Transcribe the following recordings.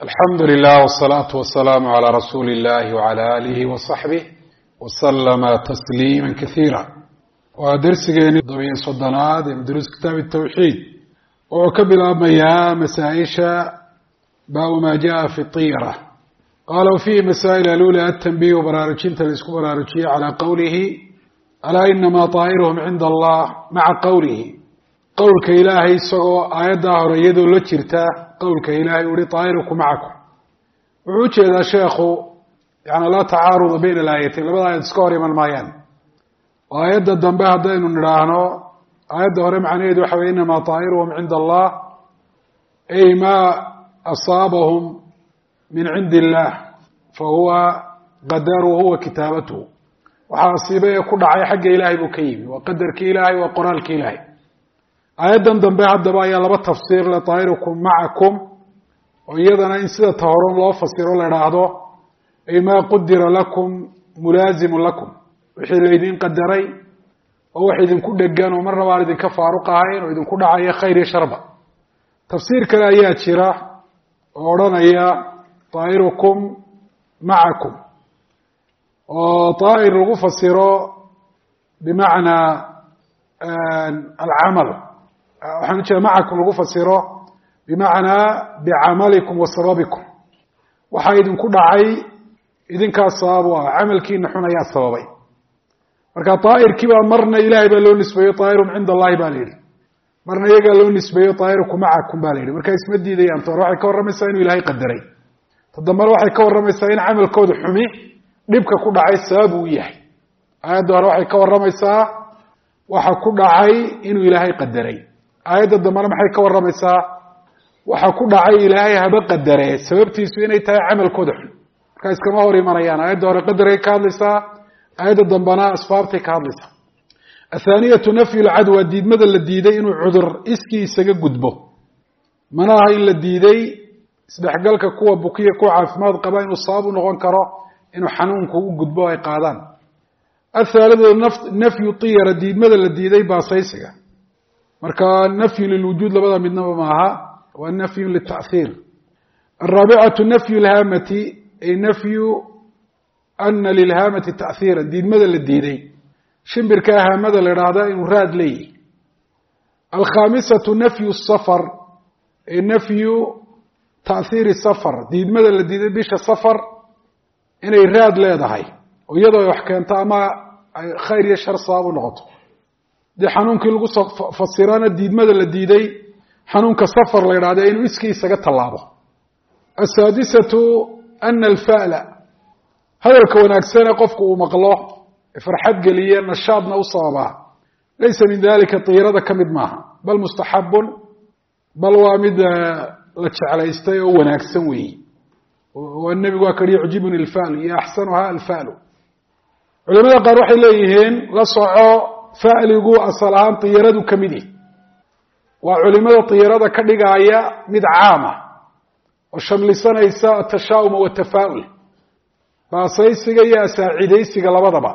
الحمد لله والصلاة والسلام على رسول الله وعلى آله وصحبه وسلم تسليما كثيرا ودرسgeeni dobiyo soddonaad ee duruus kitaab التوحيid oo ka bilaabmaya masaaئisha baabu ma jaءa في الطيرة qala وفيه مسائل الأولى التنبيه baraarujinta la isku baraarujiye calى qowlihi alaa inama طاaئرهم عinda الله maعa qowlihi qowlka ilaahay isagoo aayaddaa hore iyadoo la jirta qowlka ilaahay uhi طaa'irukum macakum wuxuu ujeedaa sheekhu yani laa tacaaruda bayna alaayateyn labada aayad iska hor iman maayaan oo aayadda dambe haddaynu nidhaahno aayadda hore macnaheedu waxa weye inamaa طaa'iruhum cinda allah ay ma asaabahum min cindi illah fahuwa qadaruhu wa kitaabatuhu waxaa asiibay ee ku dhacay xagga ilaahay buu ka yimi waa qadarki ilaahay waa qoraalki ilaahay aayaddan dambe haddaba ayaa laba tafsiir le طaa'irukum macakum oo iyadana in sida ta horon loo fasiro la idhaahdo ay maa qudira lakum mulaazimun lakum wixii laydin qadaray oo wax idinku dhegan oo marnaba aan idinka faaruq ahayn oo idinku dhacaya khayr iyo sharba tafsiir kale ayaa jira oo odhanaya طaa'irukum macakum oo طaa'ir lagu fasiro bimacnaa alcamal waxaan ujeeda macakum lagu fasiro bimacnaa bicamalikum wa sababikum waxaa idinku dhacay idinkaas sabab u ah camalkiina xun ayaa sababay marka طaa'irkii baa marna ilahay baa loo nisbeeyo طaa'irum cinda allahi ba la yihi marna iyagaa loo nisbeeyo طaa'irukum macakum ba la yihi marka isma diidayaan ta hore waxay ka warramaysaa inuu ilaahay qadaray ta dambena waxay ka warramaysaa in camalkooda xumi dhibka ku dhacay sabab uu yahay aayadda hore waxay ka warramaysaa waxa ku dhacay inuu ilaahay qadaray aayadda dambena maxay ka warramaysaa waxa ku dhacay ilaahay haba qadaree sababtiisu inay tahay camalkooda xun markaa iskama hor imanayaan aayadda hore qadarkay ka hadlaysaa aayadda dambena asbaabtay ka hadlaysaa athaaniyatu nafyu lcadwa diidmada la diiday inuu cudur iskii isaga gudbo mana aha in la diiday isdhexgalka kuwa bukiya kuwa caafimaad qaba inuu sabab u noqon karo inuu xanuunku u gudbo ay qaadaan athaalithatu nafyu tiyara diidmada la diiday baasaysiga marka nafyu lilwujuud labada midnaba maaha waa nafyu lita'hiir alraabicatu nafyu lhaamati ay nafyu ana lilhaamati ta'hiira diidmada la diiday shimbirka haamada la idhaahda inuu raad leeyahy alkhaamisatu nafyu safar ay nafyu ta'hiiri safar diidmada la diiday bisha safar inay raad leedahay oo iyadoo ay wax keento ama ay khayr iyo shar sabab u noqoto dee xanuunkii lagu soo fasirana diidmada la diiday xanuunka safar la yidhahda inuu iskii isaga tallaabo asaadisatu ana alfa'la hadalka wanaagsane qofku uu maqlo farxad geliye nashaadna u sababaa laysa min dalika tiirada ka mid maaha bal mustaxabun bal waa mid la jeclaystay oo wanaagsan weeyi oo nebigu waa kari yucjibuni alfa'lu iyo axsanuha alfa'lu culamada qaar waxay leeyihiin la soco fa'ligu asal ahaan tiyaradu ka mid yahi waa culimada tiyarada ka dhigaaya mid caama oo shamlisanaysa atashaa'uma watafaa'ul baasaysiga iyo asaacidaysiga labadaba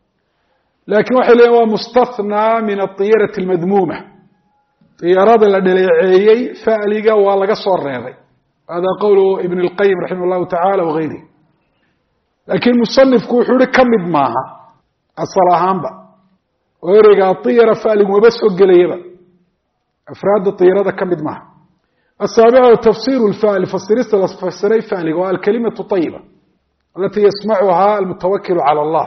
laakiin waxay leeyihin waa mustathnaa min atiyarati almadmuuma tiyarada la dhaleeceeyey fa'liga waa laga soo reebay hada qowlu ibn اlqayim raximah اllahu tacala wagayrihi laakiin musanifku wuxuu ihi ka mid maaha asal ahaanba oo ereyga atiyara fa'ligu maba soo gelayaba afraadda tiyarada ka mid maaha asaabicatu tafsiru lfa'li fasirista la fasiray fa'liga waa alkalimatu طayiba alati yasmacuha almutawakilu calى allah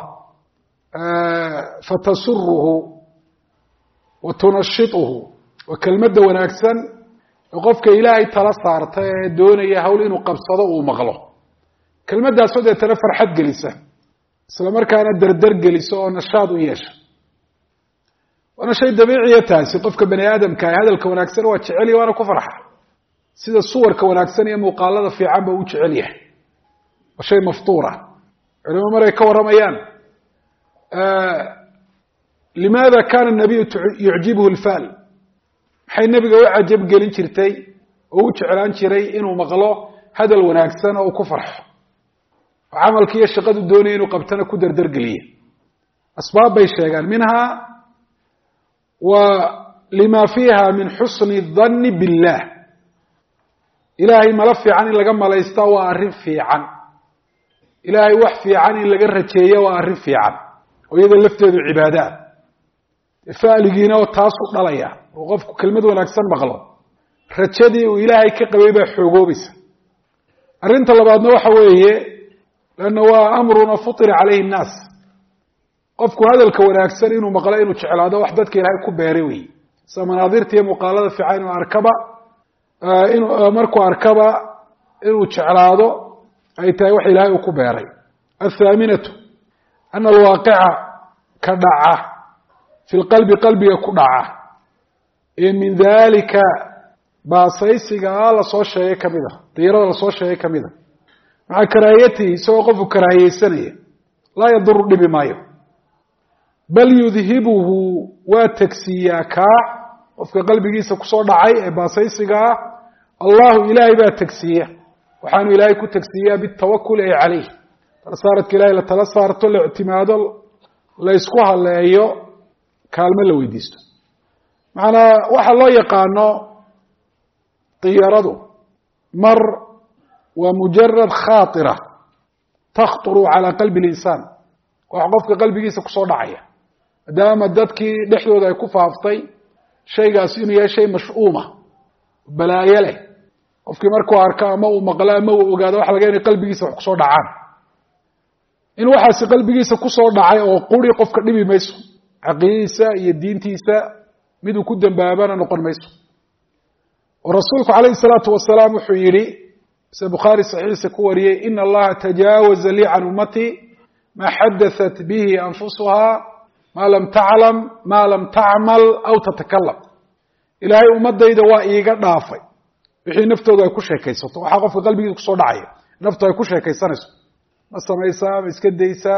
fatasuruhu wa tunashituhu waa kelmadda wanaagsan qofka ilaahay tala saarta ee doonaya hawl inuu qabsado uu maqlo kelmaddaasoo deetana farxad gelisa isla markaana dardar gelisa oo nashaad u yeesha waana shay dabiiciya taasi qofka bani aadamka ah hadalka wanaagsan waa jeceliya waana ku farxa sida suwarka wanaagsan iyo muuqaalada fiican ba u jecel yahay waa shay maftuura culimo maray ka warramayaan limaada kana nabiyu yucjibuhu lfa'l maxay nebiga u cajab gelin jirtay oo u jeclaan jiray inuu maqlo hadal wanaagsan oo uu ku farxo oo camalkii iyo shaqadu doonaya inuu qabtana ku dardargeliye asbaab bay sheegaan minha wa lima fiiha min xusni danni billah ilaahay mala fiican in laga malaysta waa arrin fiican ilaahay wax fiican in laga rajeeyo waa arrin fiican oo iyada lafteedu cibaada faaligiina oo taas u dhalaya oo qofku kelmad wanaagsan maqlo rajadii uu ilaahay ka qabay baa xoogoobaysa arrinta labaadna waxa weeye lanna waa amruna futira calayhi nnaas qofku hadalka wanaagsan inuu maqlo inuu jeclaado wax dadka ilaahay ku beeray wey sida manaadirta iyo muuqaalada fiican inuu arkaba markuu arkaba inuu jeclaado ay tahay wax ilaahay uu ku beeray athaaminatu ana alwaaqica ka dhaca fi lqalbi qalbiga ku dhaca ee min dalika baasaysigaa lasoo sheegay ka mid a diirada lasoo sheegay ka mid a maca karaahiyatihi isagoo qofku karaahiyeysanaya laa yaduru dhibi maayo bal yudhibuhu waa tegsiiyaa kaa qofka qalbigiisa kusoo dhacay ee baasaysigaa allahu ilaahay baa tegsiiya waxaanu ilaahay ku tegsiiyaa bitawakuli ay calayh tala saaradka ilahay la tala saarto la ictimaado la ysku haleeyo kaalmo la weydiisto macanaa waxa loo yaqaano diyaradu mar waa mujarad khaatira takhturu calaa qalbi linsaan wax qofka qalbigiisa kusoo dhacaya maadaama dadkii dhexdooda ay ku faaftay shaygaasi inuu yahay shay mash'uuma balaayo leh qofkii markuu arko ama uu maqlo ama uu ogaado waxa laga inay qalbigiisa wax kusoo dhacaan in waxaasi qalbigiisa kusoo dhacay oo quri qofka dhibi mayso caqiidadiisa iyo diintiisa mid uu ku dambaabana noqon mayso oo rasuulku calayhi salaatu wasalaam wuxuu yidhi sida bukhaari saxiixiisa ku wariyey ina allaha tajaawaza lii can ummatii maa xadaثat bihi anfusuhaa maa lam taclam maa lam tacmal aw tatakalam ilaahay ummadayda waa iiga dhaafay wixii naftoodu ay ku sheekaysato waxaa qofka qalbigiisa kusoo dhacaya naftu ay ku sheekaysanayso ma samaysaa ma iska daysaa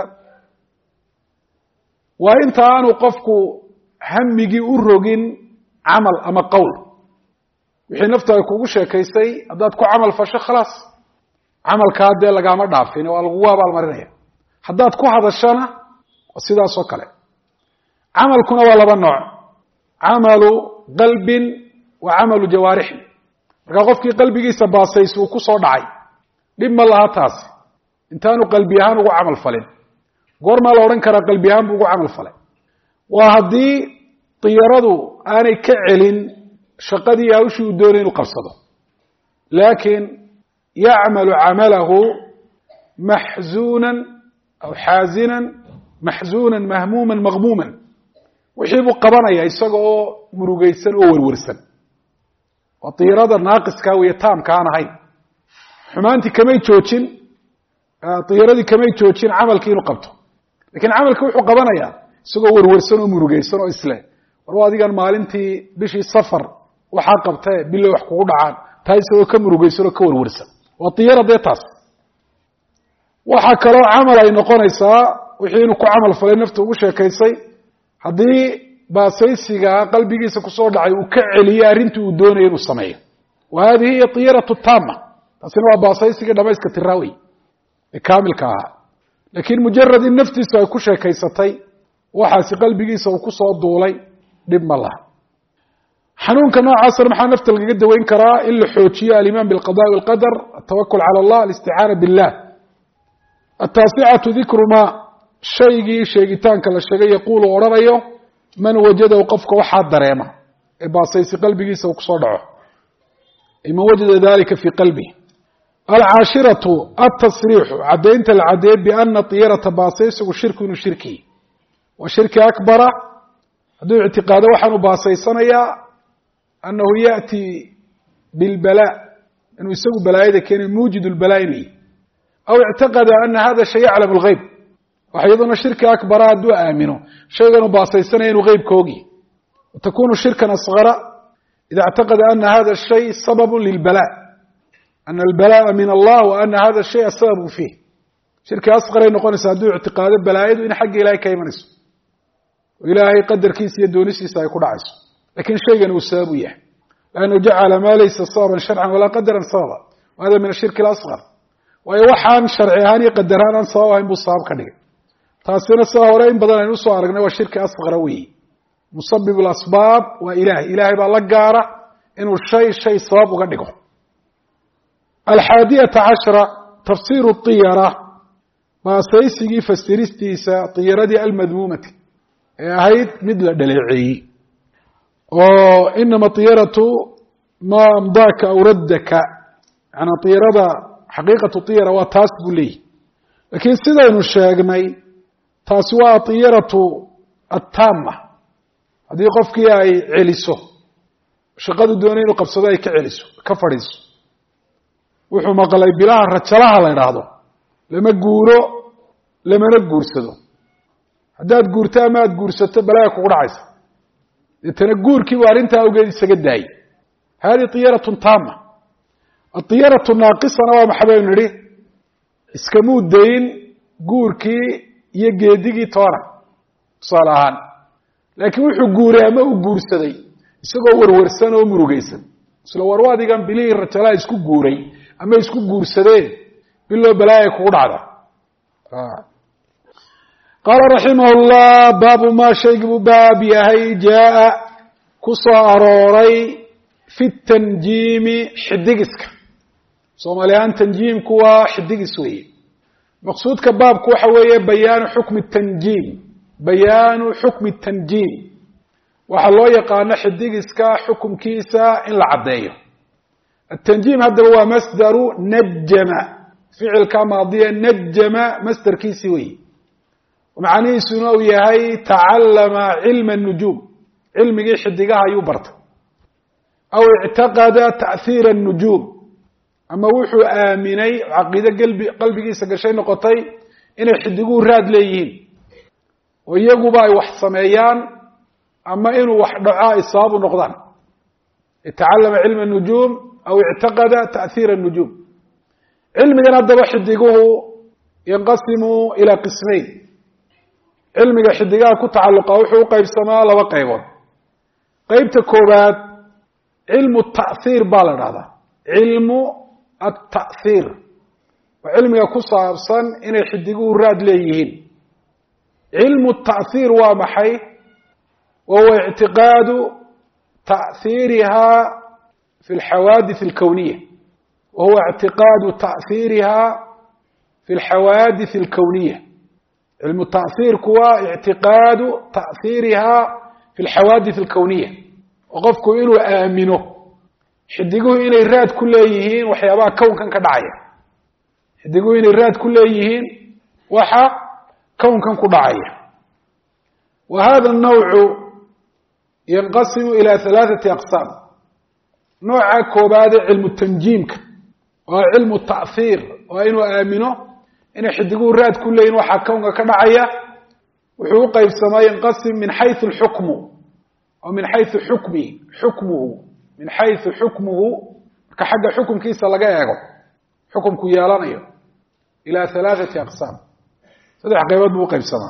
waa inta aanu qofku hamigii u rogin camal ama qowl wixii naftu ay kugu sheekaysay haddaad ku camal fasho khalaas camalkaa dee lagaama dhaafin waa lagugu abaalmarinaya haddaad ku hadashana waa sidaas oo kale camalkuna waa laba nooc camalu qalbin wa camalu jawaarixin markaa qofkii qalbigiisa baasaysi uu kusoo dhacay dhib ma laha taasi intaanu qalbi ahaan ugu camal falin goormaa la odhan karaa qalbi ahaan buu ugu camal falay waa haddii diyaradu aanay ka celin shaqadii hawshii uu doonay inuu qabsado laakiin yacmalu camalahu maxzuunan aw xaazinan maxzuunan mahmuuman maqmuuman wixii buu qabanaya isaga oo murugaysan oo werwersan waa diyarada naaqiskaa wiyo taamka aan ahayn xumaantii kamay joojin diyaradii kamay joojin camalkii inuu qabto lakiin camalki wuxuu qabanayaa isagoo werwersan oo murugaysan oo isle war adigan maalintii bishii safar waxaa qabtee bilo wax kugu dhacaan taa isagoo ka murugaysan oo ka werwersan waa diyara dee taas waxaa kaloo camal ay noqonaysaa wixii inuu ku camal falay nafta ugu sheekaysay haddii baasaysiga qalbigiisa kusoo dhacay uu ka celiyey arrintii uu doonaya inuu sameeyo wa hadihi hiya diyaratu taama taasina waa baasaysiga dhamayska tiraawey ee kaamilka ahaa laakiin mujarad in naftiisu ay ku sheekaysatay waxaasi qalbigiisa uu kusoo duulay dhib ma laha xanuunka noocaasna maxaa nafta lagaga daweyn karaa in la xoojiyo alimaan bilqadaءi walqadar atawakul cala allah alisticaana billah ataasicatu dikru ma shaygii sheegitaanka la sheegay yaquulu odhanayo man wajadahu qofka waxaa dareema ee baasaysi qalbigiisa uu kusoo dhaco man wajada dalika fii qalbih alcaashiratu altasriixu caddaynta la caddeeye biana diyarata baasaysigu shirku inuu shirki waa shirki akbara hadduu ictiqaado waxaanu baasaysanayaa annahu ya'ti bilbalaa inuu isagu balaayada keenay muujid lbalaa inuu yihi aw ictaqada ana hada shay yaclamu lgeyb waxa iyaduna shirki akbara hadduu aamino shayganu baasaysanaya inuu geybka ogi watakunu shirkan asgara ida اctaqada ana hada shay sababu lilbalaa ana albalaءa min allah wa ana hada shay asababu fiih shirki asqaray noqonaysa hadduu ictiqaado balaayadu in xagga ilahay ka imanayso oo ilaahay qadarkiisa iyo doonisiisa ay ku dhacayso lakin shaygan uu sabab u yahay lannu jacala ma laysa sababan sharcan walaa qadaran sababa wahada min ashirki اlasqar waayo waxaan sharci ahaan iyo qadar ahaan aan sabab ahayn buu sabab ka dhigay taasina sida hore in badan aynu usoo aragnay waa shirki asqara weyi musabib اlasbaab waa ilahay ilahay baa la gaara inuu shay sabab uga dhigo الحادية عشرة تفسير الطيرة baasaysigii fasiristiisa طiyaradii almadmuumati ee ahayd mid la dhaleeceeyey oo inama طiyaratu ma amdaaka aw raddaka yanaa طiyarada xaqiiqatu طiyara waa taas buu leeyahy lakiin sidaynu sheegnay taasi waa طiyaratu attaama haddii qofkii ay celiso shaqadu doonay inuu qabsado ay ka celiso ka fadhiiso wuxuu maqlay bilaha rajalaha la idhaahdo lama guuro lamana guursado haddaad guurto ama aad guursato balaya kugu dhacaysa deetana guurkiibu arrintaa awgeed isaga daayey hadihi طiyaratun taama aطiyaratu naaqisana waa maxay baynu nidhi iskamuu dayin guurkii iyo geedigii toona tusaale ahaan laakiin wuxuu guuray ama uu guursaday isagoo warwarsan oo murugaysan isla warwaadigan bilihii rajalaha isku guuray ama isku guursadeen biloo balaaya kugu dhacda qaala raximah اllah baabu maa shaygii buu baab yahay jaa ku soo arooray fi tanjiimi xidigiska soomaali ahaan tanjiimku waa xidigis weeye maqsuudka baabku waxa weeye bayaanu xukmi tanjiim bayaanu xukmi tanjiim waxaa loo yaqaano xidigiska xukumkiisa in la caddeeyo atanjiim haddaba waa masdaru najama ficilka maadiya najama masdarkiisii weyi macnihiisuna uu yahay tacallama cilma الnujuum cilmigii xidigaha ayuu bartay aw ictaqada ta'hiira الnujuum ama wuxuu aaminay caqiide qalbigiisa gashay noqotay inay xidiguhu raad leeyihiin oo iyaguba ay wax sameeyaan ama inuu wax dhaco ay sabab u noqdaan tacallama cilma الnujuum aw ictaqada ta'hiira الnujuum cilmigan haddaba xidiguhu yanqasimu ilaa qismayn cilmiga xidigaha ku tacalluqa wuxuu u qaybsamaa laba qaybood qeybta koobaad cilmu ta'hiir baa la dhahdaa cilmu ata'hiir waa cilmiga ku saabsan inay xidiguhu raad leeyihiin cilmu ta'hiir waa maxay wa huwa ictiqaadu ta'hiiriha fi alxawaadith alkowniya وهو اعتقاد تأثيرها في الحوادث الكونية علم التأثير كوا اعتقاد تأثيرها في الحوادث الكونية وقفku inuu aamino xidiguhu inay raad ku leeyihiin waxyaabaha kownkan ka dhacaya xidiguhu inay raad ku leeyihiin waxa kownkan ku dhacaya وهذا النوع ينقسم إلى ثلاثة أقسام nooca koobaad cilmu tanjiimka waa cilmu ta'hiir waa inuu aamino inay xidiguhu raad ku leeyihin waxaa kownka ka dhacaya wuxuu u qaybsamaa yanqasim min xayثu xukmu aw min xayثu xukmihi xukmuhu min xayثu xukmuhu marka xagga xukumkiisa laga eego xukumku yeelanayo ilaa ثalaaثati aqsaam saddex qaybood buu uqaybsamaa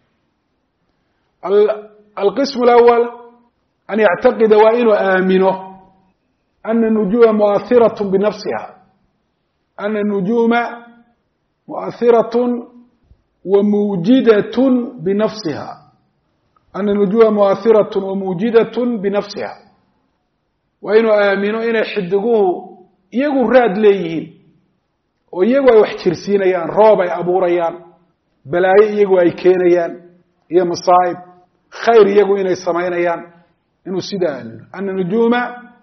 alqism اlأwl an yactaqida waa inuu aamino ana الnujuuma muahirat binafsiha ana الnujuuma muahirat wamuujidat binafsiha ana الnujuuma muahirat wamuujidat binafsiha waa inuu aamino inay xidiguhu iyagu raad leeyihiin oo iyagu ay wax jirsiinayaan roob ay abuurayaan balaayo iyagu ay keenayaan iyo masaa'ib khayr iyagu inay samaynayaan inuu sidaa aamino ana nujuuma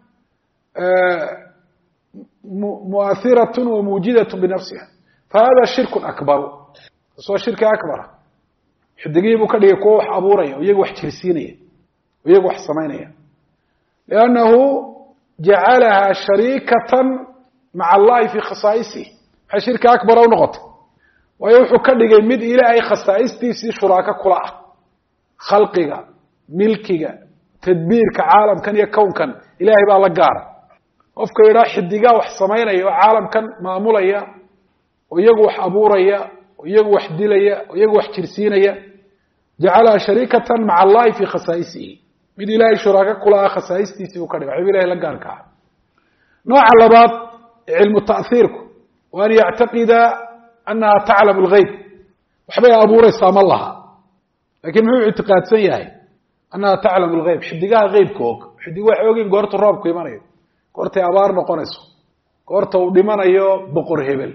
muahirat wamuujidat binafsiha fahada shirku akbaru taas waa shirki akbara xidigihii buu ka dhigay kuwa wax abuuraya oo iyagu wax jirsiinaya oo iyagu wax samaynaya liannahu jacalaha shariikatan maca allahi fi khasaa'isihi maxay shirki akbara u noqotay waayo wuxuu ka dhigay mid ilaahay khasaa'istiisii shuraako kula ah khalqiga milkiga tadbiirka caalamkan iyo kownkan ilaahay baa la gaara qofka yidhaa xidigaa wax samaynaya oo caalamkan maamulaya oo iyagu wax abuuraya oo iyagu wax dilaya oo iyagu wax jirsiinaya jacalaha shariikatan maca allahi fi khasaa'isihi mid ilaahay shuraako kula ah khasaa'istiisii buu ka dhigay waxba ilahay la gaarka ah nooca labaad cilmu ta'hiirku wa an yactaqida annaha taclamu alghayb waxbay abuuraysaa ma laha lakiin muxuu ictiqaadsan yahay annaha taclamu alghayb xidigaha heybka og xidig waxay ogin goorta roobku imanayo goortay abaar noqonayso goorta uu dhimanayo boqor hebel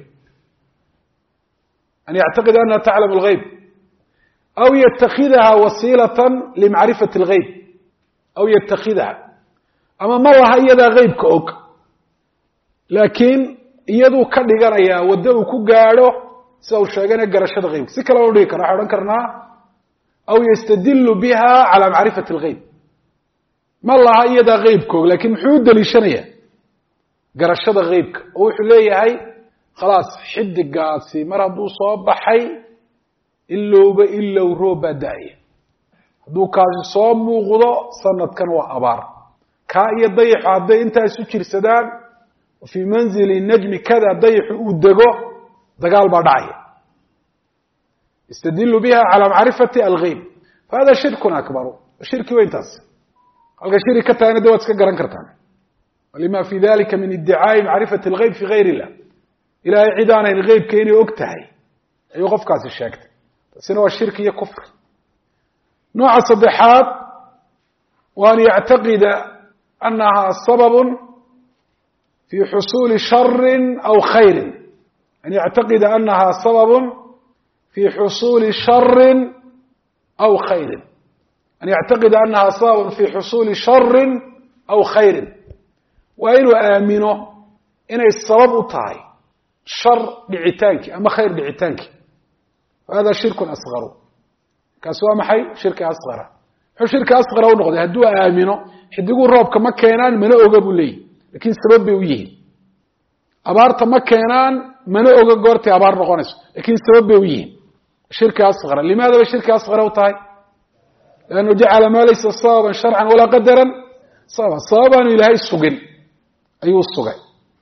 an yactaqid annaha taclamu alghayb aw yatakhidaha wasiilatan limacrifati alghayb aw yatakhidaha ama ma laha iyadaa heybka og laakiin iyaduu ka dhiganayaa waddo uu ku gaadho sida uu sheegana garashada heybka si kale u dhigi kara waxay odhan karnaa aw yastadilu biha calaa macrifati alghayb ma laha iyadaa heybka og lakin muxuu u daliishanayaa garashada heybka oo wuxuu leeyahay khalaas xidigaasi mar hadduu soo baxay ilowba ilow roob baa da-aya hadduu kaasi soo muuqdo sanadkan waa abaar kaa iyo dayaxu hadday intaa isu jirsadaan fii manzili najmi kada dayaxu uu dego dagaal baa dhacaya istadilu biha calaa macrifati alghayb fahada shirkun akbaru shirki weyn taas halka shiri ka tahayna de waad iska garan kartaan lima fi dalika min iddicaai macrifati alghayb fi gayr illah ilahay cid aanayn heybka inay og tahay ayuu qofkaasi sheegtay taasina waa shirki iyo kufri nooca saddexaad wa an yactaqida annaha sababun fi xusuuli sharin aw khayrin an yactaqida annaha sababun fi xusuuli sharin aw khayrin an yactaqida annaha sababun fi xusuuli sharin aw khayrin waa inuu aamino inay sabab u tahay shar dhicitaankii ama khayr dhicitaankii hada shirkun asgaru kaasi waa maxay shirki asgara muxuu shirki asgara u noqday hadduu aamino xidiguu roobka ma keenaan mana oga buu leeyihi lakin sabab bay u yihiin abaarta ma keenaan mana oga goortay abaar noqonayso lakin sabab bay u yihiin shirki asgara limaada bay shirki asgara u tahay lannu jacala maa laysa sababan sharcan walaa qadaran sababa sababaanu ilaahay sugin ayuu sugay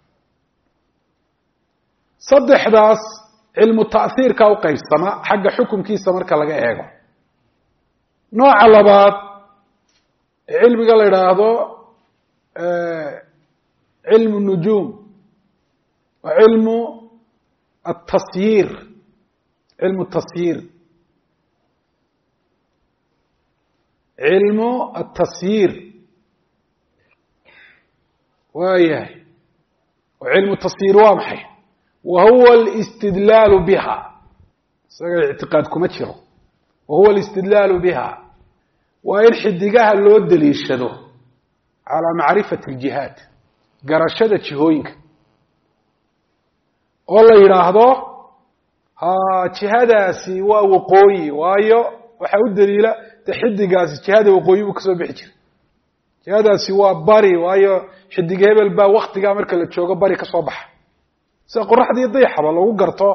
saddexdaas cilmu ta'hiirka u qaybsama xagga xukumkiisa marka laga eego nooca labaad cilmiga la idhaahdo cilmu nujuum wa cilmu atasyiir cilmu tasyiir cilmu atasyiir waayahay cilmu tasyiir waa maxay wa huwa alistidlaalu biha isaga ictiqaad kuma jiro wa huwa alistidlaalu biha waa in xidigaha loo daliishado calaa macrifati aljihaad garashada jihooyinka oo la yidhaahdo jihadaasi waa waqooyi waayo waxaa u daliila de xidigaasi jihada waqooyi buu kasoo bixi jiray jihadaasi waa bari waayo xidig hebel baa waktigaa marka la joogo bari ka soo baxa sida qoraxdii dayaxaba lagu garto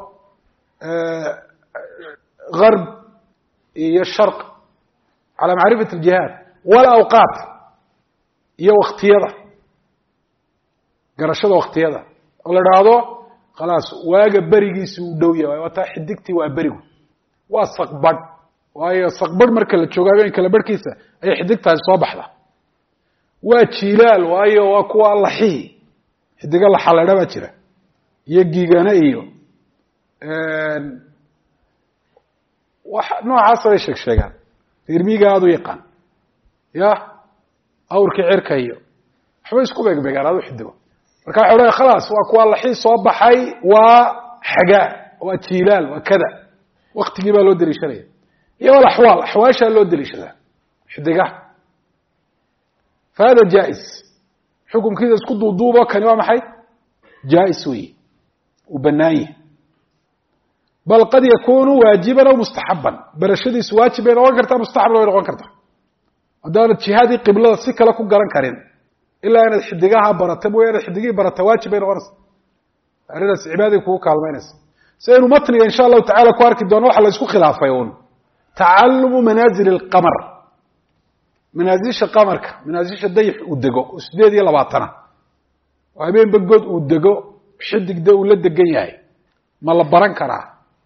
garb iyo sharq calaa macrifati aljihaad walawqaat iyo waktiyada garashada waktiyada oo la idhaahdo khalaas waaga berigiisi uu dhow yahay waa taa xidigtii waa berigu waa saqbadh waayo saqbadh marka la joogo habeen kala barhkiisa ayay xidigtaasi soo baxda waa jilaal waayo waa kuwa laxihi xidiga laxaledha baa jira iyo gigane iyo wax noocaasa bay sheeg sheegaan reermiiga aada u yaqaan ya awrkii cirka iyo waxbay isku beegbeegaan aada u xidigo marka waxa odhaya khalaas waa kuwa laxii soo baxay waa xagaa waa jilaal waa kada waktigii baa loo daliishanaya iyo alaxwaal axwaashaa loo daliishadaa xidigaha fa hada jaa-is xukumkiisa isku duuduubo kani waa maxay jaa-is weyi uu banaan yahay bal qad yakunu waajiban aw mustaxaban barashadiisu waajib bay noqon kartaa mustaxabna bay noqon kartaa haddaanad jihaadii qiblada si kale ku garan karin ilaa inaad xidigaha barata mooya inaad xidigihii barata waajib bay noqonaysa arrintaas cibaadaday kugu kaalmaynaysa sidaynu matniga insha allahu tacala ku arki doono waxa la isku khilaafay uun tacalumu manaazil alqamar manaazisha qamarka manaazisha dayax uu dego oo 8 oo habeenba god uu dego xidigda uu la degan yahay ma la baran karaa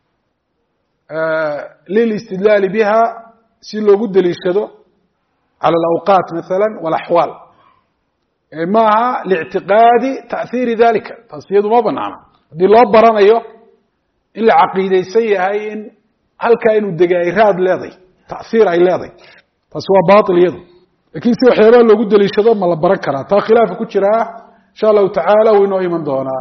lilistidlaali biha si loogu daliishado cala alawqaat maala walaxwaal maaha liictiqaadi ta'hiiri dalika taas iyadu ma banaana haddii loo baranayo in la caqiidaysan yahay in halkaa inuu degay ay raad leeday ta'hiir ay leeday taasi waa bail iyadu lakin si waxyaabaha loogu daliishado ma la baran karaa taa khilaafa ku jiraa insha allahu tacaala wuu inoo iman doonaa.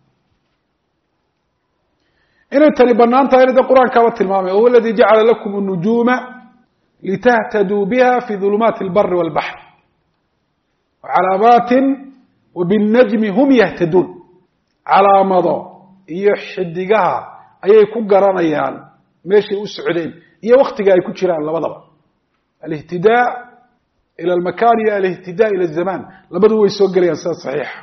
inay tani banaan tahay de qur-aankaaba tilmaamay huwa aladi jacala lakum الnujuuma litahtaduu biha fi ظulumaati اlbari wاlbaxr wacalaamaatin wabالnajmi hum yahtaduun. calaamado iyo xidigaha ayay ku garanayaan meeshay u socdeen iyo waktiga ay ku jiraan labadaba. alihtidaa ila almakan iyo alihtidaa ila الzaman labadu way soo gelayaan sida saxiixa.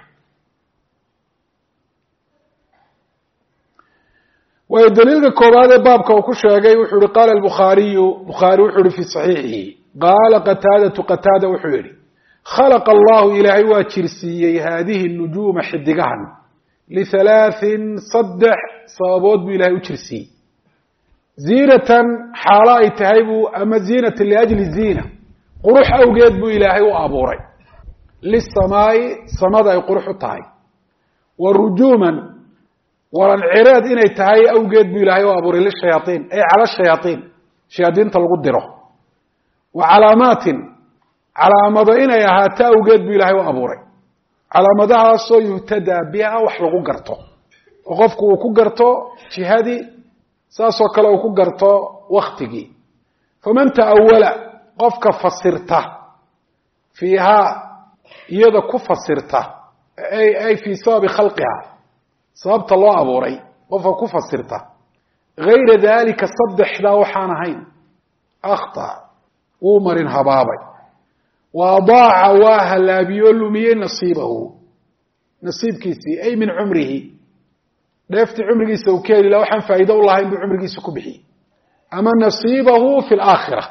waayo daliilka koobaad ee baabka uu ku sheegay wuxuu yihi qaala bukhaariyu bukhaari wuxuu yihi fi صaxiixihi qaala qataadatu qataada wuxuu yihi khalaqa allahu ilaahay waa jirsiiyey haadihi nujuuma xidigahan lihalaaثin saddex sababood buu ilahay u jirsiiyey. ziinatan xaalo ay tahay buu ama ziinatan liajli ziina qurux awgeed buu ilaahay u abuuray. lisamaa'i samada ay qurux u tahay. wa rujuuman warancireed inay tahay awgeed buu ilaahay u abuuray lishayaaiin ay cala shayaaiin shayaadiinta lagu diro. wa calaamaatin calaamado inay ahaato awgeed buu ilaahay u abuuray. calaamadahaasoo yuhtadaa biha wax lagu garto oo qofku uu ku garto jihadii saasoo kale uu ku garto waktigii. faman ta'awala qofka fasirta fiihaa iyada ku fasirta ay fii sababi khalqiha sababta loo abuuray qofka ku fasirta gayra dalika saddexdaa waxaan ahayn akhta wuu marin habaabay wa adaaca waa halaabiyo lumiyey nasiibahu nasiibkiisii ay min cumrihi dheeftii cumrigiisa uu ka heli laha waxaan faa'iido u lahayn buu cumrigiisa ku bixiyey ama nasiibahu fi laakhira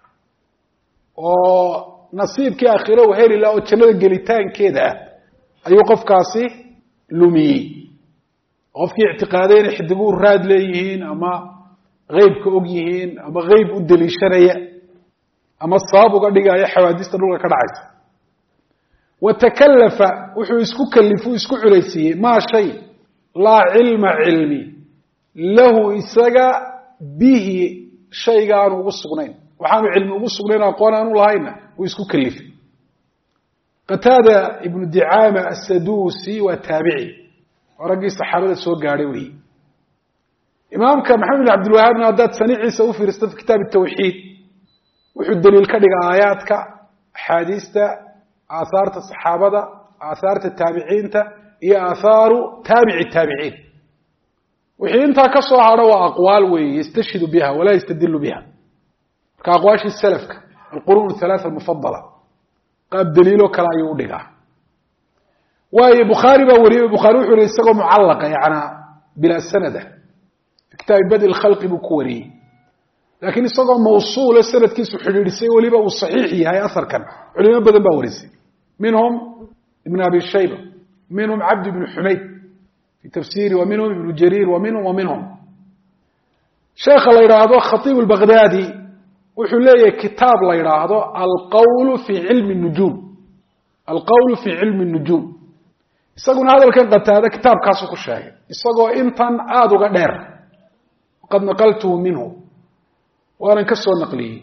oo nasiibkii aakhira uu heli laha oo jannada gelitaankeeda ah ayuu qofkaasi lumiyey. qofkii ictiqaaday inay xidiguhu raad leeyihiin ama qeybka og yihiin ama qeyb u daliishanaya ama sabab uga dhigaya xawaadista dhulka ka dhacaysa. wa takalafa wuxuu isku kalifuu isku culaysiiyey maa shay laa cilma cilmi lahu isaga bihi shayga aanu ugu sugnayn waxaanu cilmi ugu sugnayn aqoon aanu lahayna wuu isku kalifay. qataada ibnu dicaama asaduusi waa taabici oo raggii saxaabada soo gaadhay weyi. imaamka maxamed bin cabdilwahaabna haddaad saniciisa u fiirsato fi kitaab tawxiid wuxuu daliil ka dhiga aayaadka axaadiista aahaarta saxaabada aahaarta taabiciinta iyo aahaaru taabici taabiciin. wixii intaa ka soo hadho waa aqwaal weeye yastashidu biha walaa yastadilu biha. marka aqwaashii salafka alquruun halaaa almufadala qaab daliiloo kale ayuu u dhigaa. waayo bukhaari baa wariyey bukhaari wuxuu yihi isagoo mucallaqa yana bilaa sanada fi kitaabi badi lkhalqi buu ku wariyey laakiin isagoo mawsuula sanadkiisu xidhiidhisay weliba uu saxiix yahay asarkan culimo badan baa warisay minhum ibn abi shayba minhum cabd ibn xumayd fi tafsiri wa minhum ibnu jariir wa minhum sheekha la yidhaahdo khatiib albaghdadi wuxuu leeyahay kitaab la yidhaahdo alqawlu fi cilmi nujuum alqawlu fi cilmi nujuum isaguna hadalkan qataada kitaabkaasu ku sheegay isagoo intan aada uga dheer qad naqaltuhu minhu waanan ka soo naqliyey.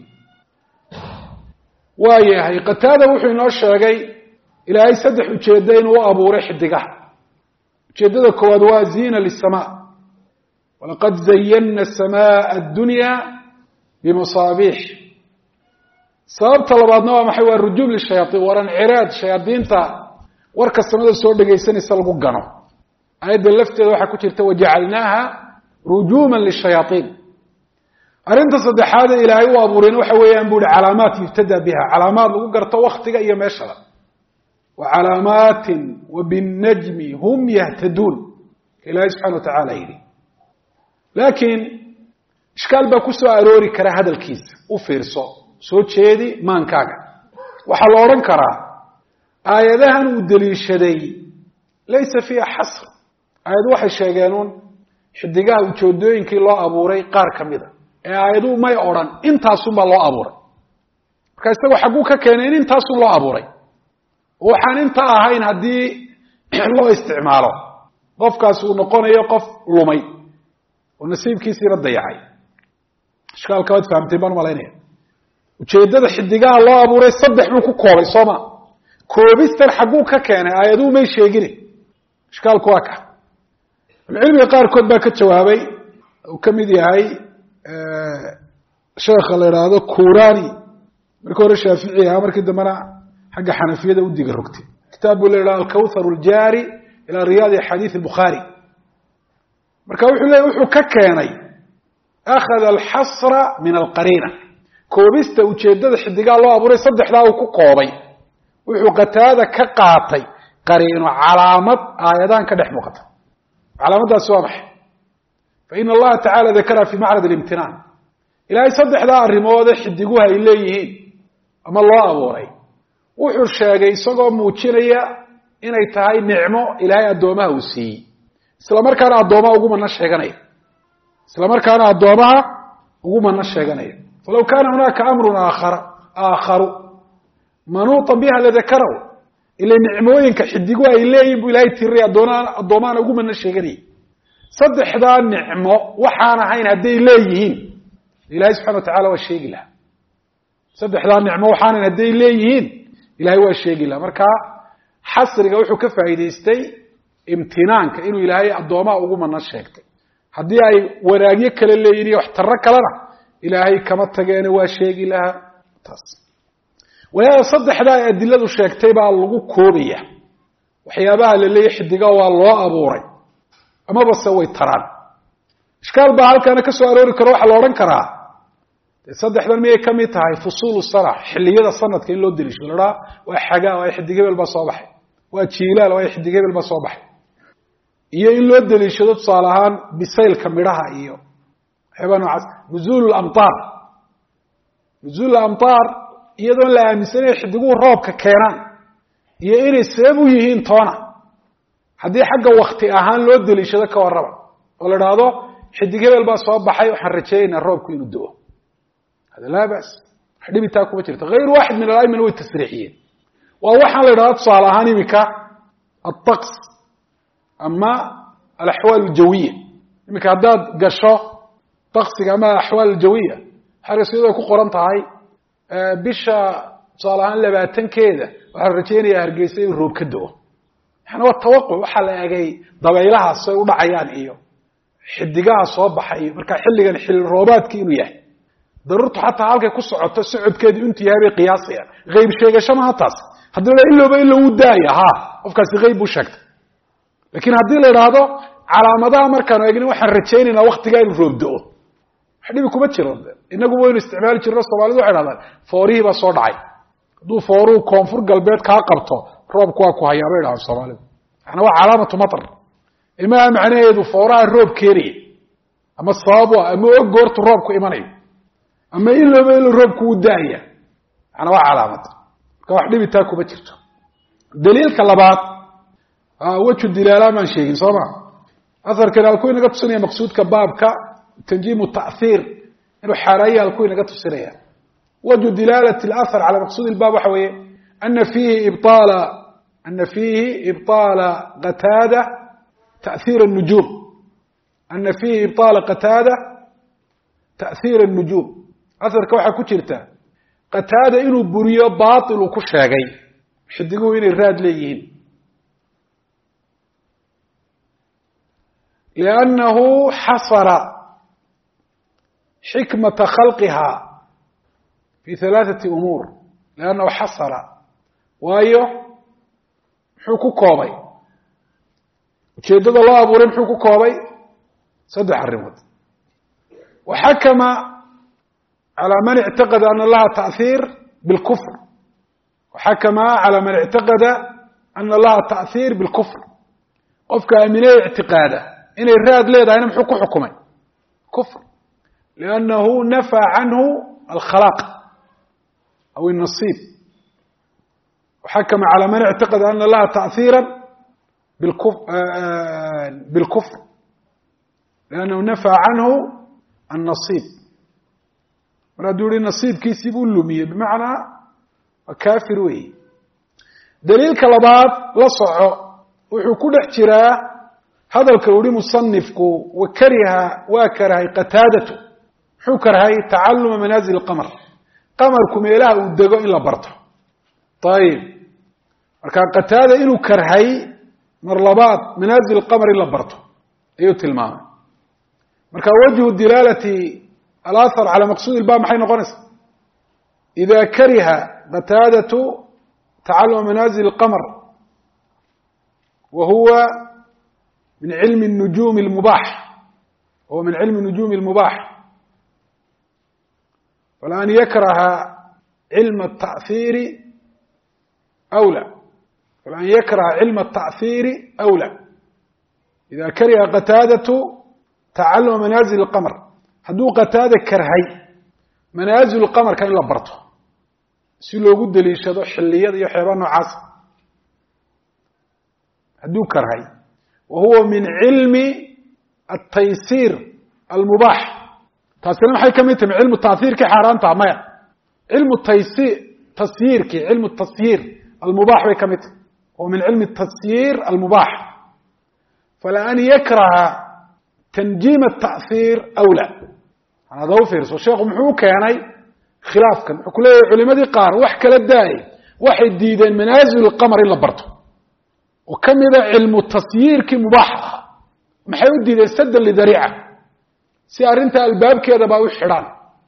waa yahay qataada wuxuu inoo sheegay ilaahay saddex ujeeddo inuu u abuuray xidigaha. ujeeddada koowaad waa ziina lisamaa walaqad zayanna samaa addunya bimasaabiix. sababta labaadna waa maxay waa rujuum lishayaaiin waran ciraad shayaadiinta warka samada soo dhegaysanaysa lagu gano. aayadda lafteeda waxaa ku jirta wajacalnaaha rujuuman lishayaaiin. arrinta saddexaad ee ilaahay u abuurayna waxa weeyaan bu uhi calaamaat yubtada biha calaamaad lagu garto waktiga iyo meeshada. wa calaamaatin wa binnajmi hum yahtaduun ilaahay subxana wa tacaala yidhi. laakiin ishkaal baa ku soo aroori kara hadalkiisa u fiirso soo jeedi maankaaga. waxaa la odhan karaa aayadahan uu daliishaday laysa fiiha xasr. aayadu waxay sheegeenuun xidigaha ujeedooyinkii loo abuuray qaar ka mida ee aayaduhu may odhan intaasunbaa loo abuuray. marka isagoo xagguu ka keenay in intaasun loo abuuray oo waxaan intaa ahayn haddii loo isticmaalo qofkaasi uu noqonayo qof lumay oo nasiibkiisiina dayacay. ishkaalka waad fahamteen baan umalaynaya. ujeeddada xidigaha loo abuuray saddex buu ku koobay sooma. koobistan xagguu ka keenay aayaduu may sheegine ishkaalku waa ka cilmiga qaarkood baa ka jawaabay uu ka mid yahay sheekha la yidhaahdo kurani markii hore shaafici ahaa markii dambena xagga xanafiyada u diga rogtay kitaab buu la yidhaha alkawthar aljaari ilaa riyaadi xadiid albukhaari marka wuxuu leeyahy wuxuu ka keenay akhada alxasra min alqariina koobista ujeeddada xidigaa loo abuuray saddexdaa uu ku koobay wuxuu qataada ka qaatay qariino calaamad aayadaan ka dhex muuqata calaamaddaasi waa maxay fa ina allaha tacala dakara fi macrad alimtinaan ilaahay saddexdaa arrimoode xidiguhu ay leeyihiin ama loo abuuray wuxuu sheegay isagoo muujinaya inay tahay nicmo ilaahay addoomaha uu siiyey isla markaana addoomaha ugu mana sheeganaya falaw kaana hunaaka amrun aakharu manuutan biha ladakarahu ila nicmooyinka xidigu ay leeyihin buu ilahay tirinaya addoomaana ugu mana sheeganaya saddexdaa nicmo waxaan ahayn hadday leeyihiin ilahay subxana wa tacala waa sheegi lahaa saddexdaa nicmo waxaanan hadday leeyihiin ilahay waa sheegi lahaa marka xasriga wuxuu ka faa'iidaystay imtinaanka inuu ilaahay addoomaha ugu mana sheegtay haddii ay wanaagyo kale leeyihin iyo waxtaro kalena ilaahay kama tageene waa sheegi lahaa taas walaada saddexdaa ay adiladu sheegtay baa lagu koobaya waxyaabaha la leeyahy xidiga waa loo abuuray amaba se way taraan ishkaal baa halkaana ka soo aroori karo waxaa la odhan karaa saddexdan miyay ka mid tahay fusuulu sana xilliyada sanadka in loo deliisho lahaa waa xagaa waa xidig hebel baa soo baxay waa jiilaal waa xidig hebel baa soo baxay iyo in loo deliishado tusaale ahaan bisaylka midhaha iyo waxyaabaa noocaas nuzuul amtaar iyadoon la aaminsanaya xidiguhu roobka keenaan iyo inay sabab u yihiin toona haddii xagga wakti ahaan loo deliishado ka warraba oo la idhaahdo xidig hebel baa soo baxay waxaan rajaynaynaa roobku inuu do-o hada laa bas wax dhibitaa kuma jirto hayru waaxid min alaimana way tasriixiyeen waa waxaan la idhahda tusaale ahaan iminka altaqs ama alaxwaal aljawiya iminka haddaad gasho taksiga ama axwaal aljawiya xarasiyadoo ku qoran tahay bisha tusaale ahaan 20keeda waxaa rajaynayaa hargeysa in roob ka do-o yani waa tawaquc waxaa la egay dabaylahaas ay u dhacayaan iyo xidigaha soo baxay marka xilligan xilli roobaadkii inuu yahay daruurtu xataa halkay ku socoto socodkeedu intuu yahay bay qiyaasayaan qayb sheegasho maaha taas haddii la ilooba in lagu daaya ha qofkaasi qayb buu sheegtay laakiin haddii la idhaahdo calaamadaha markaanu eegnin waxaan rajaynaynaa waktigaa inuu roob do-o wax dhibi kuma jiro inagu waynu isticmaali jirno soomaalida waxay dhahdaan foorihii baa soo dhacay hadduu fooruhu koonfur galbeed kaa qabto roobku waa ku hayaa bay dhahaan soomaalidu yani waa calaamatu matar imaha macnaheedu fooraha roob keenaya ama sabab ama og goortu roobku imanayo ama ilooba ilo roobku u daaya yani waa calaamad marka wax dhibitaa kuma jirto daliilka labaad waju dilaalaan baan sheegin soo ma aharkan halku inaga tusinaya maqsuudka baabka tanjiimu ta'hiir inuu xaaraaya halku inaga tusinaya waju dilaalati اlathar cala maqsuud ilbaab waxa weeye ana fiihi ibطaala qataada ta'hiir الnujuum ana fiihi ibطaala qataada ta'hiir الnujuum aharka waxaa ku jirta qataada inuu buriyo baail uu ku sheegay xidiguhu inay raad leeyihiin liannahu xasara xikmata khalqiha fi halaaثati umuur liannahu xasara waayo muxuu ku koobay ujeeddada loo abuuray muxuu ku koobay 3 arrimood waxakama على من اعتقد أن لها تأثير بالكفر وحكم على من اعتقد أن لها تأثير بالكفر qofka aaminay اعtiقاaده inay raad leedahay muxuu ku xukumay كفر لأنه نفى عنه الخلاق أو النصيب وحكم على من اعتقد أن لها تأثيرا بالكفر لأنه نفى عنه النصيب mar hadduu yihi nasiibkiisii buu lumiyey bimacnaa waa kafir wey daliilka labaad la soco wuxuu ku dhex jiraa hadalka uhi musanifku waa karahay qataadatu muxuu karahay tacaluma manaazil اqamar qamarku meelaha uu dego in la barto ayib marka qataada inuu karhay mar labaad manaazil alqamar in la barto ayuu tilmaamay marka wajhu dilaalati alaathar cala maqsuud ilbaab maxay noqonaysaa ida kariha qataadatu tacaluma manaazil alqamar wa huwa min cilmi الnujum اlmubaax wahuwa min cilmi nujumi اlmubaax فالآن يكره علم التأثير أولى فالآن يكره علم التأثير أولى إذا كره قتادة تعلم منازل القمر هدو قتادة كرهي منازل القمر كان لبرته سيلو قد لي شدو حلية يحيران عاصم هدو كرهي وهو من علم التيسير المباح taasina maxay ka mid tahay cilmu taasiirka xaaraanta maya cilmu tasyiirki cilmu tasyiir almubaax bay ka mid tahay oo min cilmi tasyiir almubaax fala an yakraha tanjiim التأثير awla hada u fiirso sheekhu muxuu keenay khilaafkan wuxuu ku leeyahay culimadii qaar wax kala daayay waxay diideen manaazil الqamar in la barto oo ka mida cilmu tasyiirki mubaax ah maxay u diideen sadan lidariica si arrinta albaabkeeda baa u xidhaan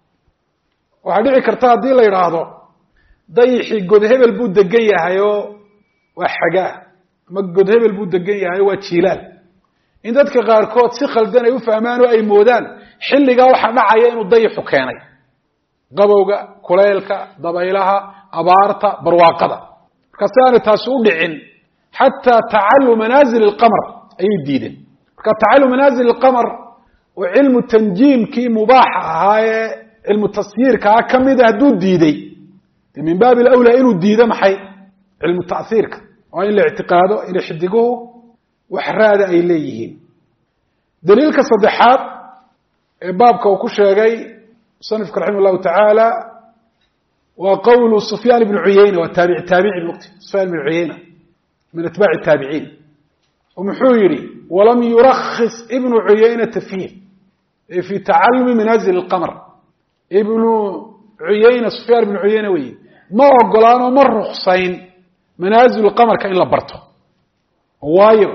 waxaa dhici karta haddii la yidhaahdo dayixii god hebel buu degan yahay oo waa xagaa ama god hebel buu degan yahay oo waa jiilaal in dadka qaarkood si khaldan ay u fahmaan oo ay moodaan xilligaa waxaa dhacaya inuu dayixu keenay qabowga kuleylka dabaylaha abaarta barwaaqada marka si aanay taasi u dhicin xataa tacalum manaazil alqamar ayay diideen marka tacalum manaazil alqamar oo cilmu tanjiimkii mubaaxa ahaayee cilmu tasyiirkaa ka mida hadduu diiday de min baabi alawlaa inuu diido maxay cilmu ta'hiirka waa in la ictiqaado in xidiguhu wax raada ay leeyihiin daliilka saddexaad ee baabka uu ku sheegay musanifka raximah llahu tacaala waa qowlu sufyaan ibnu cuyayna waa taabici mugti sufyaan ibnu cuyayna min atbaaci taabiciin oo muxuu yidhi walam yurakis ibnu cuyaynata fiih في تعلم منازل القمر ابن عيينة سفيان بن عيينة وي ما أقولانه ما رخصين منازل القمر كإن لبرته واير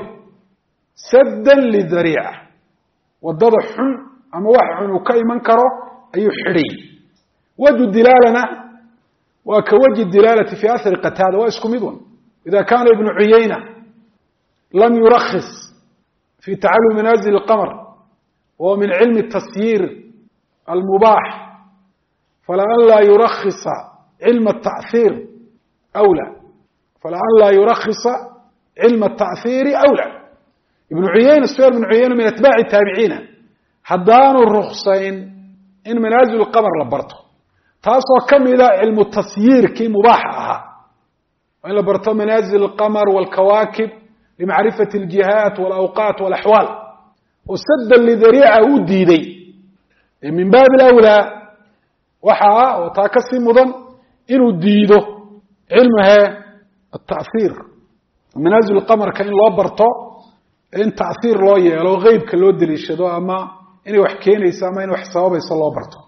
سدا لذريعة والضبح أما واحد وكي منكره أي حري وجه الدلالة وكوجه الدلالة في أثر قتادة واسكم إذن إذا كان ابن عيينة لم يرخص في تعلم منازل القمر وهو من علم التسيير المباح فلأن لا يرخص علم التأثير أولى فلأن لا يرخص علم التأثير أولى ابن عيينة سفيان بن عيينة من أتباع التابعين حدان الرخصين إن منازل القمر لبرته تاسو كم إلى علم التسيير كي مباحها وإن لبرته منازل القمر والكواكب لمعرفة الجهات والأوقات والأحوال وسدا لذريعة وديدي من باب الأولى وحا وتاكسي مضن إنه ديده علمها التأثير منازل القمر كان الله برطو إن تأثير الله لو غيب كاللو دليشدو أما إنه وحكين يسامى إنه حسابه يسال الله برطو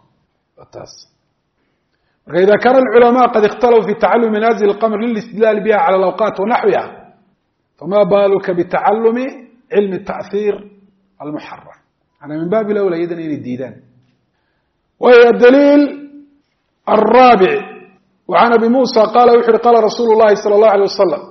إذا كان العلماء قد اختلوا في تعلم منازل القمر للاستدلال بها على الأوقات ونحوها فما بالك بتعلم علم التأثير المحرم أنا من باب الأولى يدن إلى الديدان وهي الدليل الرابع وعن أبي موسى قال وحر قال رسول الله صلى الله عليه وسلم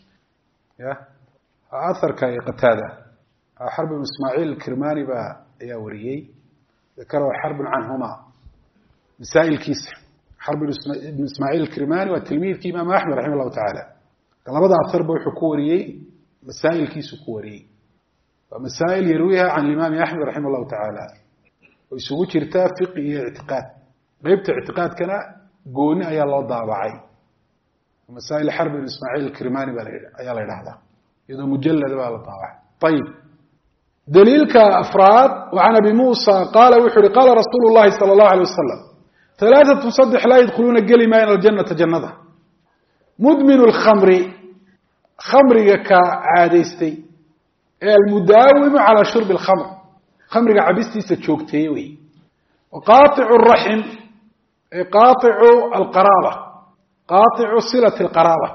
أثر كي قتادة حرب بن إسماعيل الكرماني يا وريي ذكروا حرب عنهما مسائل كيس حرب بن إسماعيل الكرماني والتلميذ كإمام أحمد رحمه الله تعالى قال بدأ أثر بوحكوريي مسائل كيس كوريي ومسائل يرويها عن الإمام أحمد رحمه الله تعالى ويسوي جرتا فقه اعتقاد غيبت اعتقاد كان قولنا أي الله ضابعي ومسائل حرب بن إسماعيل الكرماني أي الله يرحضه إذا مجلد بقى الله ضابع طيب دليل كأفراد وعن أبي موسى قال وحر قال رسول الله صلى الله عليه وسلم ثلاثة تصدح لا يدخلون الجلي ما إلى الجنة جنة مدمن الخمر خمر كعاديستي المداوم على شرب الخمر خمر عبستي ستشوكتيوي وقاطع الرحم قاطع القرابة قاطع صلة القرابة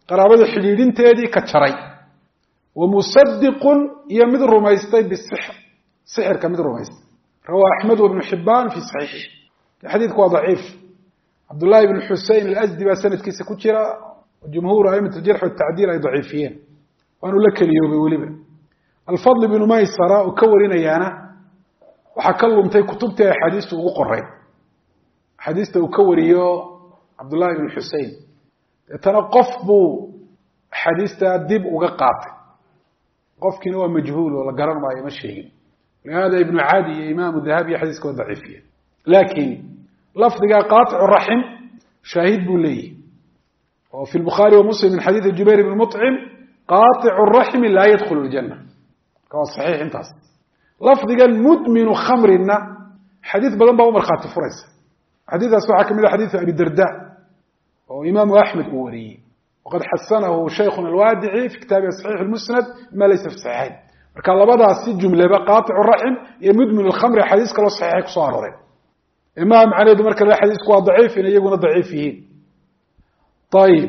qaraabada xidhiidhinteedii ka jaray wa musaddiqun iyo mid rumaystay bisixr sixirka mid rumaystay rawaa axmed ibnu xibbaan fi saxiixi xadiidku waa daciif cabdullahi ibn xusein alasdi baa sanadkiisa ku jira jumhuur a'imat aljarx waltacdiil ay daciifiyeen waanu la keliyoobay weliba alfadl ibnu maysara oo ka warinayaana waxaa ka lumtay kutubtii axaadiista ugu qoray axaadiista uu ka wariyo cabdullahi ibn xusein deetana qof buu axaadiista dib uga qaatay qofkiina waa majhuul oo la garan maayo ma sheegin lihada ibnu cadi iyo imaamu dahabi iyo xadiiska waa daciifiye laakiin lafdiga qaaticu raxim shaahid buu leeyahy oo fi lbukhaari wa muslim min xadiidi jubayr ibni muطcim qaaticu raxmi laa yadkhulu ljana marka waa saxiix intaas lafdigan mudminu khamrina xadiid badan baa u markhaati furaysa xadiidaas waxaa kamid a xadiidu abi darda oo imaamu axmed uu wariyey waqad xasanahu shaykhuna alwaadici fi kitaabihi saxiix lmusnad ma laysa fi saxiixayn marka labadaasi jumleba qaaticu raxim iyo mudmin lkhamri xadiis kaloo saxiixay kusoo aroreen imaha macnaheedu marka le xadiisku waa daciif inay iyaguna daciif yihiin ayib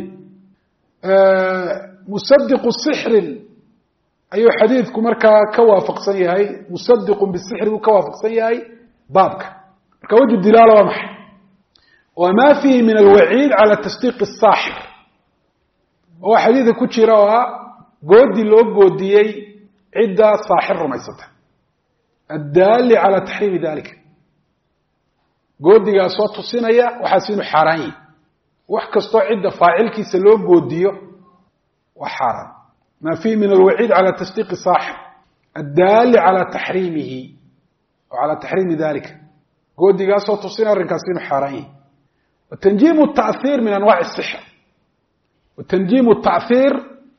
musadiqu sixrin ayuu xadiidku markaa ka waafaqsan yahay musadiqun bisixri buu ka waafaqsan yahay baabka marka wajhu dilaala waa maxay wma fiihi min alwaciid cala tasdiiq الsaaxir oo xadiidka ku jira oo ah goodi loo goodiyey cidda saaxir rumaysata addaali cala taxriimi dalika goodigaasoo tusinaya waxaas inuu xaaraan yahi wax kastoo cidda faacilkiisa loo goodiyo waa xaaraan ma fiihi min alwaciid cala tasdiiq الsaaxir addaali cala taxriimihi o cala taxriimi dalika goodigaasoo tusinaya arrinkaas inuu xaaraan yahi وتنجيم التأثير من أنواع السحر وتنجيم التأثير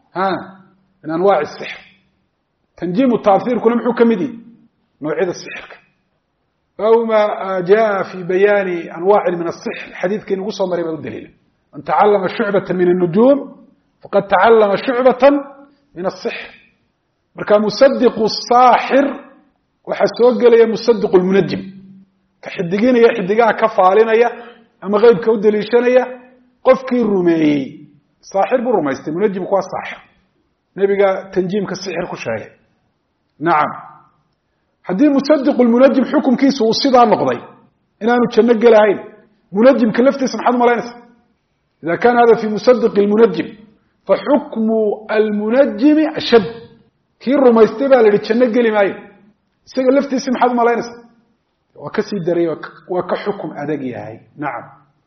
من أنواع السحر تنجيم التأثير كنا محو كمدي نوعية السحر أو ما جاء في بيان أنواع من السحر حديث كان يقصه مريبا الدليل من تعلم شعبة من النجوم فقد تعلم شعبة من السحر مركا مصدق الساحر وحسوق لي مصدق المنجم كحدقين يا حدقاء كفالين يا ama qeybka u daliishanaya qofkii rumeeyey saaxir buu rumaystay munajimku waa saaxir nebiga tanjiimka sixir ku sheegay nacam haddii musadiqu lmunajim xukumkiisa uu sidaa noqday inaanu janno gelahayn munajimka laftiisa maxaad umalaynaysa ida kana hada fi musadiqi lmunajim faxukmu almunajimi ashad kii rumaystay baa la yihi janno geli maayo isaga laftiisi maxaad umalaynaysa waa ka sii daray waa ka xukum adag yahay nacam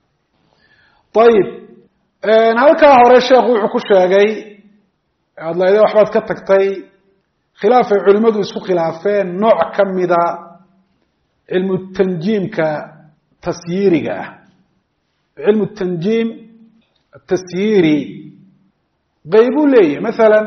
ayib halkaa hore sheekhu wuxuu ku sheegay adlayde waxbaad ka tagtay khilaafay culimadu isku khilaafeen nooc ka mida cilmu tanjiimka tasyiiriga ah cilmu tanjiim tasyiiri qaybuu leeyahy masalan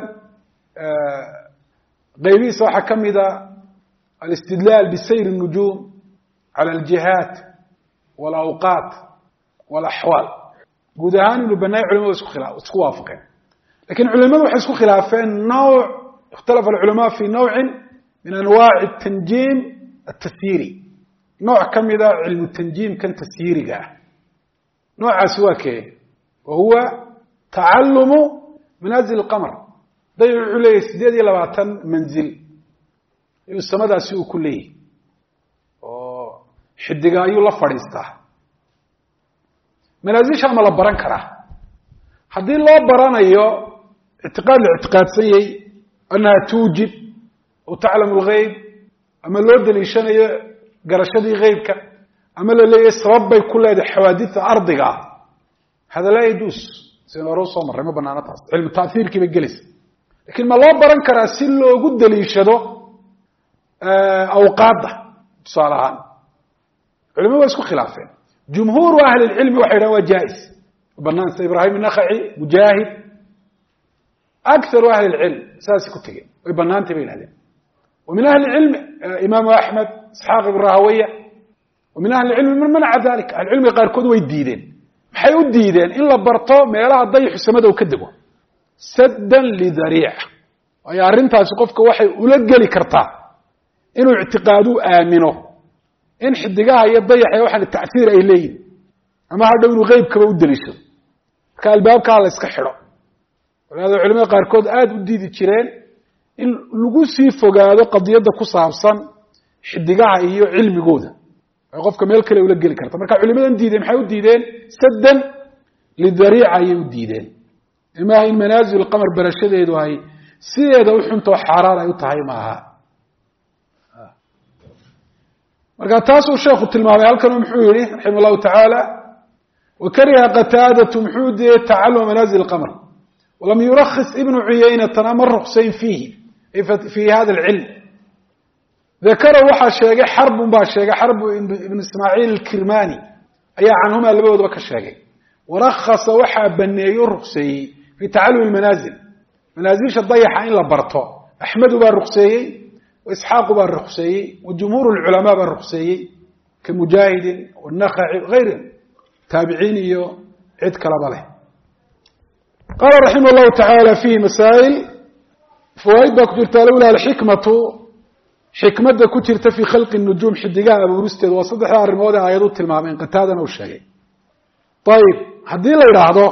qaybihiisa waxaa ka mida alistidlaal bisayr الnujuum على الجهات والأوقات والأحوال guud ahaan inuu banaay culimadu isku waafaqeen lakin culimadu waxay isku khilaafeen nawc ikhtalafa العلماء في نوع من أنواع التنجيم التسييري nooع kamida cilmu tanjiim kan tasyiiriga ah noocaasi waa kee wahuwa tacalumu manaaزil الqmr dayac wuxuu leeyahy 8 manzil inuu samadaasi uu ku leeyahy xidiga ayuu la fadhiistaa manaasisha ma la baran karaa haddii loo baranayo ictiqaad la ictiqaadsan yahay annaha tuujib oo taclamu lgeyb ama loo daliishanayo garashadii geybka ama la leeyahay sabab bay ku leedahay xawaadidta ardiga hada laa yajuus sida hore usoo marray ma banaano taas cilmu taahiirkii bay gelaysa lakin ma loo baran karaa si loogu daliishado awqaadda tusaale ahaan culimadu waa isku khilaafeen jumhuuru ahli lcilmi waxay dhahan waa jaa-is banaan sida ibrahim النakhaci mujaahid akaru ahli lcilm saasay ku tegeen way banaantay bay yihahdeen wa min ahli cilmi imaamu axmed isxaaq ibn rahawaya wa min ahli cilmi man manaca dalik ahlicilmiga qaarkood way diideen maxay u diideen in la barto meelaha dayixu samada u ka dego saddan lidariica waayo arrintaasi qofka waxay ula geli kartaa inuu ictiqaadu aamino in xidigaha iyo dayaxa waxaan tacsiir ay leeyihin ama hadhow inuu qeybkaba u daliishado marka albaabkaa la iska xidho walaada culimada qaarkood aada u diidi jireen in lagu sii fogaado qadiyadda ku saabsan xidigaha iyo cilmigooda ay qofka meel kale ula geli karta marka culimadan diideen maxay u diideen saddan lidariica ayay u diideen imaha in manaasil qamar barashadeedu ay sideeda u xuntoo xaaraan ay u tahay maaha marka taasuu sheekhu tilmaamay halkan muxuu yihi raximah llahu tacaala wakariha qataadatu muxuu diiday tacaluma manaasil qamar walam yurakis ibnu cuyaynatan ama ruksayn fiihi fi hada alcilm dakara waxaa sheegay xarbun baa sheegay xarbu ibnu ismaaciil alkirmani ayaa canhumaa labadoodaba ka sheegay warakasa waxaa baneeyey u rukseeyey fi tacalumi manaasil manaasilsha dayaxa in la barto axmedu baa rukseeyey waisxaaqu baa rukseeyey wajumhuur lculamaa baa rukseeyey kamujaahidin wanakaci gayri taabiciin iyo cid kalaba leh qaala raximah llahu tacaala fiihi masaa'il fawaaid baa ku jirta alula alxikmatu xikmadda ku jirta fii khalqi nujuum xidigaha abuuristeeda waa saddexda arrimood ee aayadu tilmaameen qataadana uu sheegay ayib haddii la yidhaahdo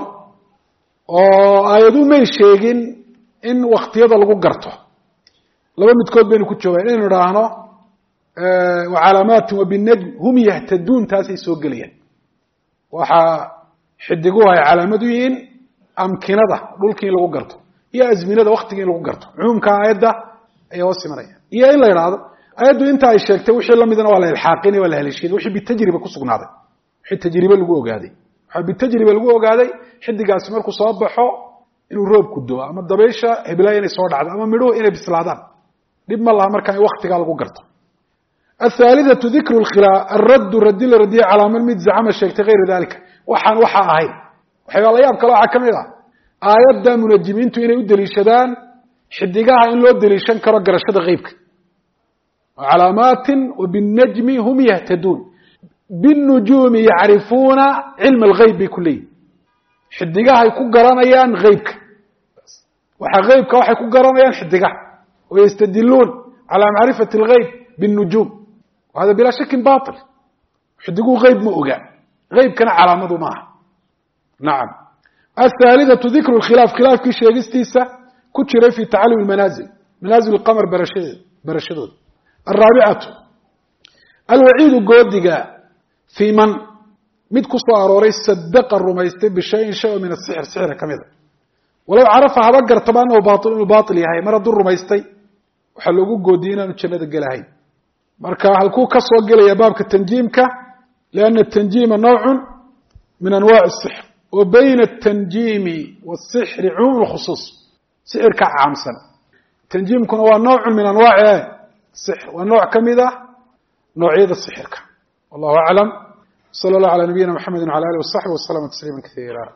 oo aayadu may sheegin in waktiyada lagu garto laba midkood baynu ku joogaan inaynu idhaahno wacalaamaatin wabinajm hum yahtaduun taasay soo gelayaan waxaa xidiguhu ay calaamad u yihiin amkinada dhulkii in lagu garto iyo azminada waktigii in lagu garto cumuumka aayadda ayaa hoos imanaya iyo in la idhaahdo aayaddu inta ay sheegtay wixii lamidana waa la ilxaaqinay waa la haleeshiinay wixii bitajriba ku sugnaaday wixii tajribe lagu ogaaday waxaa bitajriba lagu ogaaday xidigaasi markuu soo baxo inuu roobku doo ama dabaysha heblaaya inay soo dhacdo ama midhuhu inay bislaadaan dhib ma laha markaa in waktigaa lagu garto athaalithatu dikru alraddu raddi la radiye calaa man mid zacama sheegtay gayra dalika waxaan waxaa ahayn waxyaaba la yaab kale waxaa ka mid ah aayadda munajimiintu inay u deliishadaan xidigaha in loo deliishan karo garashada qeybka calaamaatin wabinajmi hum yahtaduun binujuumi yacrifuuna cilma algeyb bay ku leeyihin xidigahay ku garanayaan eybka waxa eybka waxay ku garanayaan xidigaha wayastadiluun calaa macrifati algeyb binujuum hada bilaa shakin bail xidiguhu eyb ma ogaa eybkana calaamadu maaha nacam athaalithatu dikru lkhilaaf khilaafkii sheegistiisa ku jiray fi tacalumi manaasil manaasil qamar barashadooda alraabicatu alwaciidu goodiga fii man mid ku soo arooray sadaqa rumaystay bishayin shay oo min asixir sixira ka mida walow carafa haba gartaba anahu baail inuu baail yahay mar hadduu rumaystay waxaa loogu goodiyey inaanu jannada gelahayn marka halkuu ka soo gelaya baabka tanjiimka lianna atanjiima nawcun min anwaaci asixr wa bayna atanjiimi waasixri cumuum lkhusuus sixirka caamsan tanjiimkuna waa nawcun min anwaaci sixr waa nooc ka mid ah noocyada sixirka wallahu aclam sala allah calaa nabiyina mxamedi wala alih wasaxbi waslama tasliima kaiira